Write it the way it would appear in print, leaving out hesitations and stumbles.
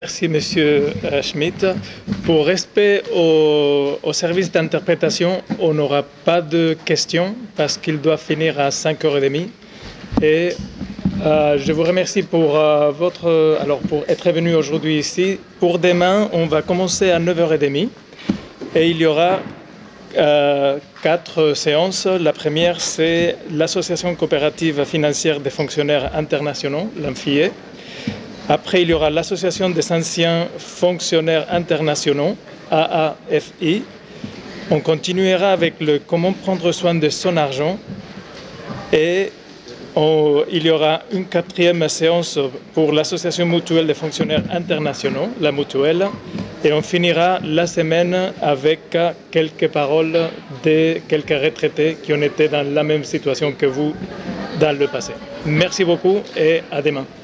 Merci, Monsieur Schmitt. Pour respect au service d'interprétation, on n'aura pas de questions parce qu'il doit finir à 5h30. Et je vous remercie pour pour être venu aujourd'hui ici. Pour demain, on va commencer à 9h30 et il y aura 4 séances. La première, c'est l'Association coopérative financière des fonctionnaires internationaux, l'AMFIE. Après, il y aura l'Association des anciens fonctionnaires internationaux, AAFI. On continuera avec le comment prendre soin de son argent. Et il y aura une 4e séance pour l'Association mutuelle des fonctionnaires internationaux, la mutuelle. Et on finira la semaine avec quelques paroles de quelques retraités qui ont été dans la même situation que vous dans le passé. Merci beaucoup et à demain.